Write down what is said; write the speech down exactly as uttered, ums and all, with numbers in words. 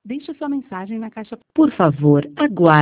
Deixe sua mensagem na caixa. Por favor, aguarde.